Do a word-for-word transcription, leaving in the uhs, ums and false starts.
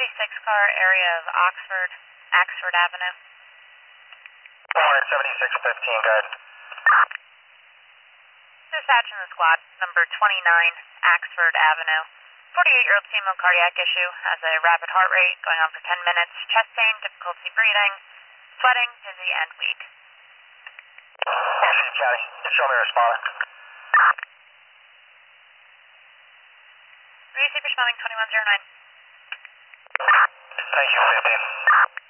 seventy-six car, area of Oxford, Axford Avenue. one seventy-six fifteen, guard. Dispatch in the squad, number twenty-nine, Axford Avenue. forty-eight-year-old female cardiac issue, has a rapid heart rate going on for ten minutes, chest pain, difficulty breathing, sweating, dizzy, and weak. Washington County, show me responding. Receive responding twenty-one oh nine. Thank you, fifteen.